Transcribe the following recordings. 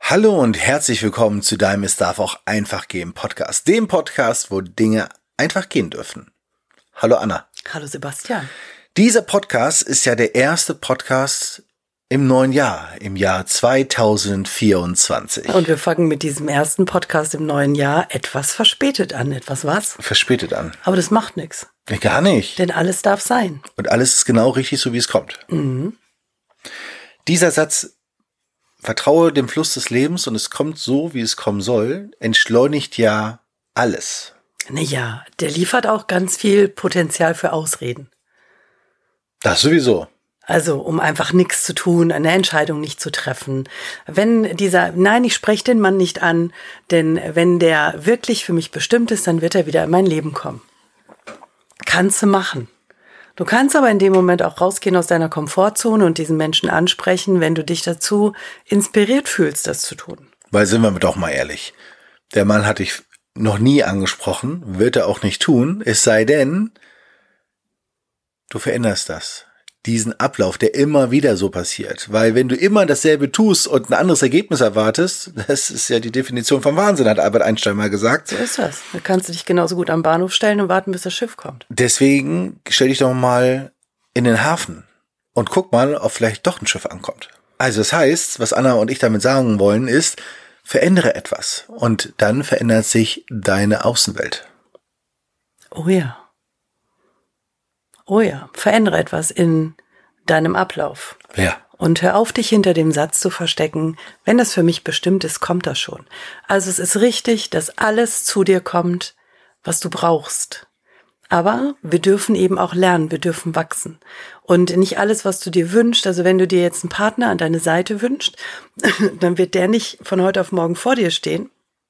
Hallo und herzlich willkommen zu deinem Es darf auch einfach gehen Podcast. Dem Podcast, wo Dinge einfach gehen dürfen. Hallo Anna. Hallo Sebastian. Dieser Podcast ist ja der erste Podcast im neuen Jahr, im Jahr 2024. Und wir fangen mit diesem ersten Podcast im neuen Jahr etwas verspätet an. Etwas was? Verspätet an. Aber das macht nichts. Gar nicht. Denn alles darf sein. Und alles ist genau richtig, so wie es kommt. Mhm. Dieser Satz, vertraue dem Fluss des Lebens und es kommt so, wie es kommen soll, entschleunigt ja alles. Naja, der liefert auch ganz viel Potenzial für Ausreden. Das sowieso. Also, um einfach nichts zu tun, eine Entscheidung nicht zu treffen. Nein, ich spreche den Mann nicht an, denn wenn der wirklich für mich bestimmt ist, dann wird er wieder in mein Leben kommen. Kannst du machen. Du kannst aber in dem Moment auch rausgehen aus deiner Komfortzone und diesen Menschen ansprechen, wenn du dich dazu inspiriert fühlst, das zu tun. Weil, sind wir doch mal ehrlich, der Mann hat dich noch nie angesprochen, wird er auch nicht tun, es sei denn, du veränderst das. Diesen Ablauf, der immer wieder so passiert. Weil wenn du immer dasselbe tust und ein anderes Ergebnis erwartest, das ist ja die Definition vom Wahnsinn, hat Albert Einstein mal gesagt. So ist das. Da kannst du dich genauso gut am Bahnhof stellen und warten, bis das Schiff kommt. Deswegen stell dich doch mal in den Hafen und guck mal, ob vielleicht doch ein Schiff ankommt. Also das heißt, was Anna und ich damit sagen wollen, ist, verändere etwas und dann verändert sich deine Außenwelt. Oh ja. Oh ja, verändere etwas in deinem Ablauf. Ja. Und hör auf, dich hinter dem Satz zu verstecken, wenn das für mich bestimmt ist, kommt das schon. Also es ist richtig, dass alles zu dir kommt, was du brauchst. Aber wir dürfen eben auch lernen, wir dürfen wachsen. Und nicht alles, was du dir wünschst, also wenn du dir jetzt einen Partner an deine Seite wünschst, dann wird der nicht von heute auf morgen vor dir stehen.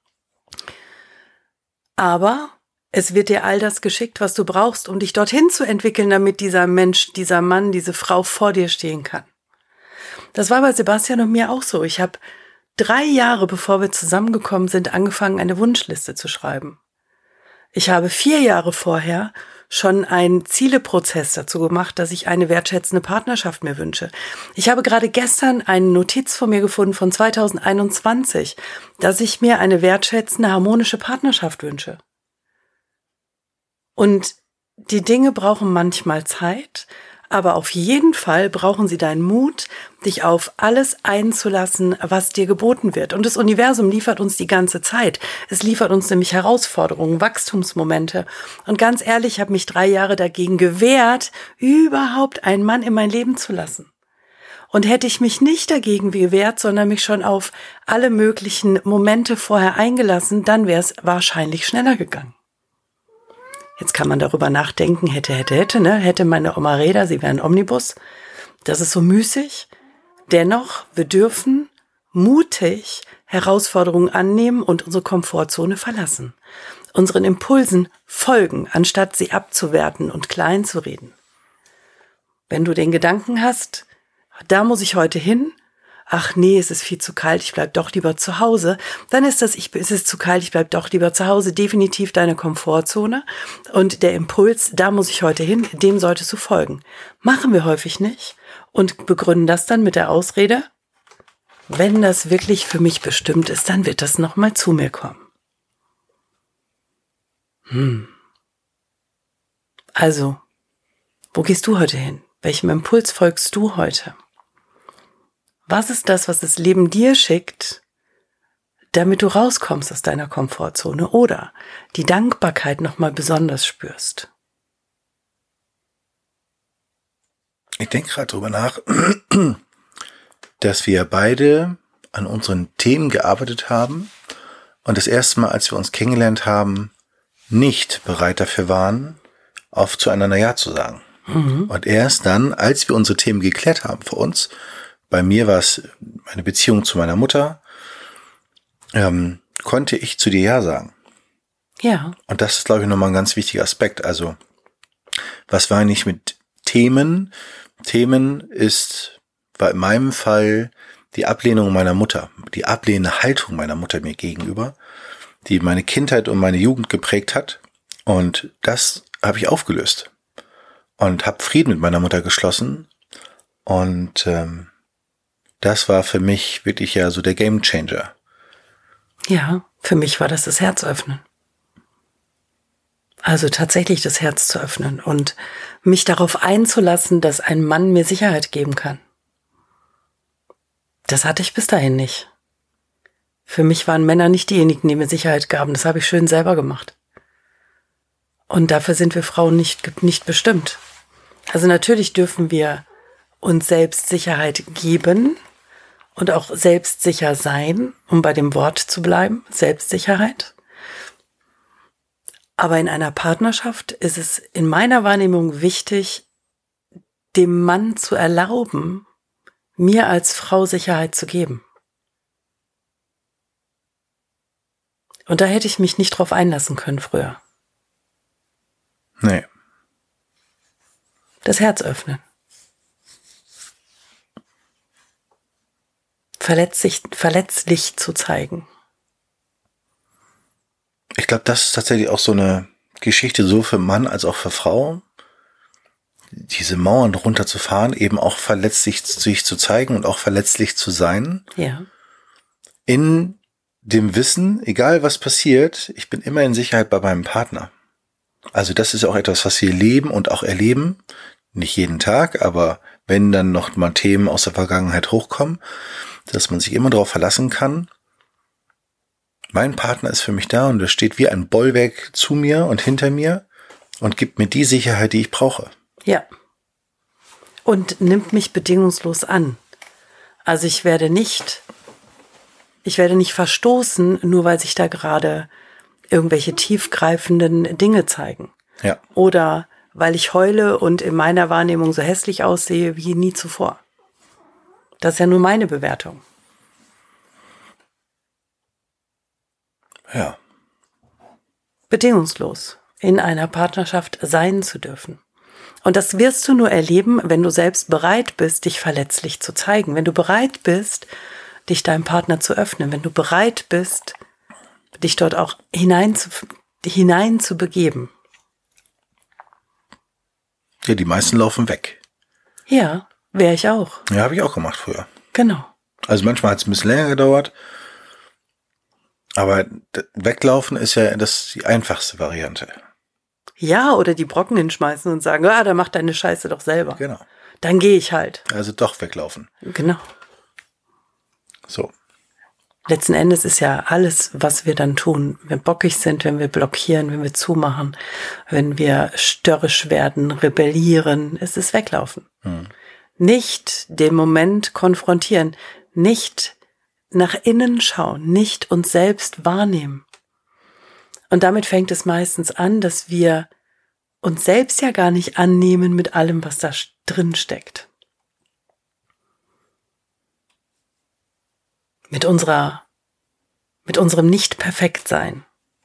Aber es wird dir all das geschickt, was du brauchst, um dich dorthin zu entwickeln, damit dieser Mensch, dieser Mann, diese Frau vor dir stehen kann. Das war bei Sebastian und mir auch so. Ich habe 3 Jahre, bevor wir zusammengekommen sind, angefangen, eine Wunschliste zu schreiben. Ich habe 4 Jahre vorher schon einen Zieleprozess dazu gemacht, dass ich eine wertschätzende Partnerschaft mir wünsche. Ich habe gerade gestern eine Notiz von mir gefunden von 2021, dass ich mir eine wertschätzende, harmonische Partnerschaft wünsche. Und die Dinge brauchen manchmal Zeit, aber auf jeden Fall brauchen sie deinen Mut, dich auf alles einzulassen, was dir geboten wird. Und das Universum liefert uns die ganze Zeit. Es liefert uns nämlich Herausforderungen, Wachstumsmomente. Und ganz ehrlich, ich habe mich 3 Jahre dagegen gewehrt, überhaupt einen Mann in mein Leben zu lassen. Und hätte ich mich nicht dagegen gewehrt, sondern mich schon auf alle möglichen Momente vorher eingelassen, dann wäre es wahrscheinlich schneller gegangen. Jetzt kann man darüber nachdenken, hätte, ne? Hätte meine Oma Reda, sie wäre ein Omnibus. Das ist so müßig. Dennoch, wir dürfen mutig Herausforderungen annehmen und unsere Komfortzone verlassen. Unseren Impulsen folgen, anstatt sie abzuwerten und klein zu reden. Wenn du den Gedanken hast, da muss ich heute hin, ach nee, es ist viel zu kalt, ich bleib doch lieber zu Hause, dann ist es ist zu kalt, ich bleib doch lieber zu Hause, definitiv deine Komfortzone und der Impuls, da muss ich heute hin, dem solltest du folgen. Machen wir häufig nicht und begründen das dann mit der Ausrede, wenn das wirklich für mich bestimmt ist, dann wird das nochmal zu mir kommen. Also, wo gehst du heute hin? Welchem Impuls folgst du heute? Was ist das, was das Leben dir schickt, damit du rauskommst aus deiner Komfortzone oder die Dankbarkeit nochmal besonders spürst? Ich denke gerade drüber nach, dass wir beide an unseren Themen gearbeitet haben und das erste Mal, als wir uns kennengelernt haben, nicht bereit dafür waren, zueinander Ja zu sagen. Und erst dann, als wir unsere Themen geklärt haben für uns, bei mir war es meine Beziehung zu meiner Mutter, konnte ich zu dir Ja sagen. Ja. Und das ist, glaube ich, nochmal ein ganz wichtiger Aspekt. Also, was war eigentlich mit Themen? Themen war in meinem Fall die Ablehnung meiner Mutter, die ablehnende Haltung meiner Mutter mir gegenüber, die meine Kindheit und meine Jugend geprägt hat. Und das habe ich aufgelöst und habe Frieden mit meiner Mutter geschlossen und das war für mich wirklich ja so der Gamechanger. Ja, für mich war das Herz öffnen. Also tatsächlich das Herz zu öffnen und mich darauf einzulassen, dass ein Mann mir Sicherheit geben kann. Das hatte ich bis dahin nicht. Für mich waren Männer nicht diejenigen, die mir Sicherheit gaben. Das habe ich schön selber gemacht. Und dafür sind wir Frauen nicht bestimmt. Also natürlich dürfen wir uns selbst Sicherheit geben und auch selbstsicher sein, um bei dem Wort zu bleiben, Selbstsicherheit. Aber in einer Partnerschaft ist es in meiner Wahrnehmung wichtig, dem Mann zu erlauben, mir als Frau Sicherheit zu geben. Und da hätte ich mich nicht drauf einlassen können früher. Nee. Das Herz öffnen. Verletzlich zu zeigen. Ich glaube, das ist tatsächlich auch so eine Geschichte, so für Mann als auch für Frau, diese Mauern runterzufahren, eben auch verletzlich sich zu zeigen und auch verletzlich zu sein. Ja. In dem Wissen, egal was passiert, ich bin immer in Sicherheit bei meinem Partner. Also das ist auch etwas, was wir leben und auch erleben. Nicht jeden Tag, aber wenn dann noch mal Themen aus der Vergangenheit hochkommen, dass man sich immer darauf verlassen kann, mein Partner ist für mich da und er steht wie ein Bollwerk zu mir und hinter mir und gibt mir die Sicherheit, die ich brauche. Ja. Und nimmt mich bedingungslos an. Also ich werde nicht verstoßen, nur weil sich da gerade irgendwelche tiefgreifenden Dinge zeigen. Ja. Oder weil ich heule und in meiner Wahrnehmung so hässlich aussehe wie nie zuvor. Das ist ja nur meine Bewertung. Ja. Bedingungslos in einer Partnerschaft sein zu dürfen. Und das wirst du nur erleben, wenn du selbst bereit bist, dich verletzlich zu zeigen. Wenn du bereit bist, dich deinem Partner zu öffnen. Wenn du bereit bist, dich dort auch hinein zu begeben. Ja, die meisten laufen weg. Ja, wäre ich auch. Ja, habe ich auch gemacht früher. Genau. Also manchmal hat es ein bisschen länger gedauert. Aber weglaufen ist ja die einfachste Variante. Ja, oder die Brocken hinschmeißen und sagen, ah, dann mach deine Scheiße doch selber. Genau. Dann gehe ich halt. Also doch weglaufen. Genau. So. Letzten Endes ist ja alles, was wir dann tun, wenn wir bockig sind, wenn wir blockieren, wenn wir zumachen, wenn wir störrisch werden, rebellieren, es ist weglaufen. Nicht den Moment konfrontieren, nicht nach innen schauen, nicht uns selbst wahrnehmen. Und damit fängt es meistens an, dass wir uns selbst ja gar nicht annehmen mit allem, was da drin steckt. Mit unserem Nicht-Perfekt-Sein.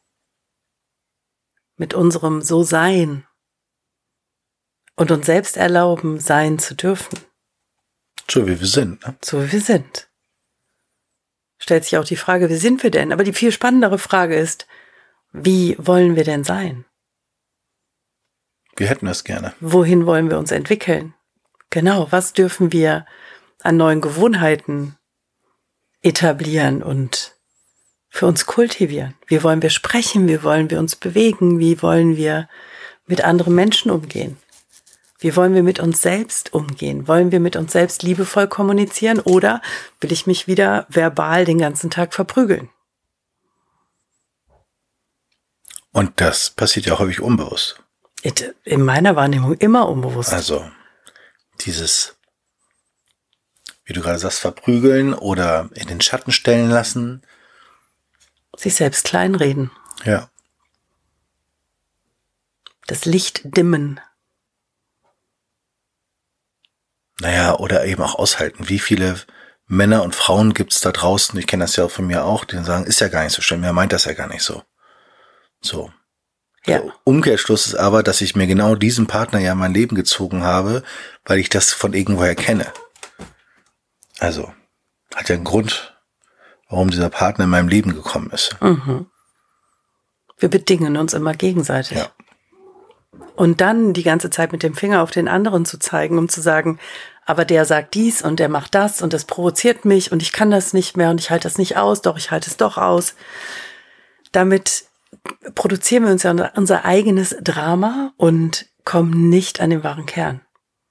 Mit unserem So-Sein. Und uns selbst erlauben, sein zu dürfen. So wie wir sind, ne? So wie wir sind. Stellt sich auch die Frage, wie sind wir denn? Aber die viel spannendere Frage ist, wie wollen wir denn sein? Wir hätten das gerne. Wohin wollen wir uns entwickeln? Genau, was dürfen wir an neuen Gewohnheiten etablieren und für uns kultivieren? Wie wollen wir sprechen? Wie wollen wir uns bewegen? Wie wollen wir mit anderen Menschen umgehen? Wie wollen wir mit uns selbst umgehen? Wollen wir mit uns selbst liebevoll kommunizieren oder will ich mich wieder verbal den ganzen Tag verprügeln? Und das passiert ja häufig unbewusst. In meiner Wahrnehmung immer unbewusst. Also dieses, wie du gerade sagst, verprügeln oder in den Schatten stellen lassen. Sich selbst kleinreden. Ja. Das Licht dimmen. Naja, oder eben auch aushalten. Wie viele Männer und Frauen gibt's da draußen, ich kenne das ja auch von mir auch, die sagen, ist ja gar nicht so schlimm, er meint das ja gar nicht so. So. Ja. Der Umkehrschluss ist aber, dass ich mir genau diesen Partner ja in mein Leben gezogen habe, weil ich das von irgendwoher kenne. Also, hat ja einen Grund, warum dieser Partner in meinem Leben gekommen ist. Mhm. Wir bedingen uns immer gegenseitig. Ja. Und dann die ganze Zeit mit dem Finger auf den anderen zu zeigen, um zu sagen, aber der sagt dies und der macht das und das provoziert mich und ich kann das nicht mehr und ich halte das nicht aus, doch ich halte es doch aus. Damit produzieren wir uns ja unser eigenes Drama und kommen nicht an den wahren Kern.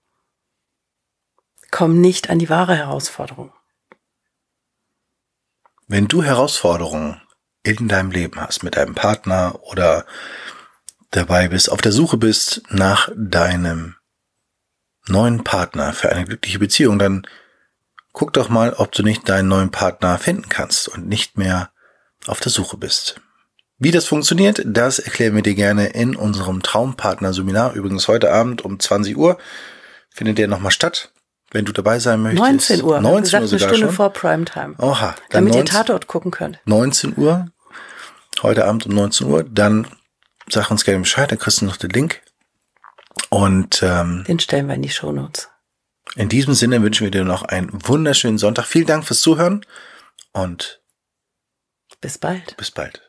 Kommen nicht an die wahre Herausforderung. Wenn du Herausforderungen in deinem Leben hast, mit deinem Partner oder dabei bist, auf der Suche bist nach deinem neuen Partner für eine glückliche Beziehung, dann guck doch mal, ob du nicht deinen neuen Partner finden kannst und nicht mehr auf der Suche bist. Wie das funktioniert, das erklären wir dir gerne in unserem Traumpartner-Seminar. Übrigens heute Abend um 20 Uhr findet der nochmal statt. Wenn du dabei sein möchtest. 19 Uhr. 19 Uhr sogar eine Stunde schon. Vor Primetime. Oha. Damit ihr Tatort gucken könnt. 19 Uhr. Heute Abend um 19 Uhr. Dann sag uns gerne Bescheid. Dann kriegst du noch den Link. Und den stellen wir in die Shownotes. In diesem Sinne wünschen wir dir noch einen wunderschönen Sonntag. Vielen Dank fürs Zuhören und bis bald. Bis bald.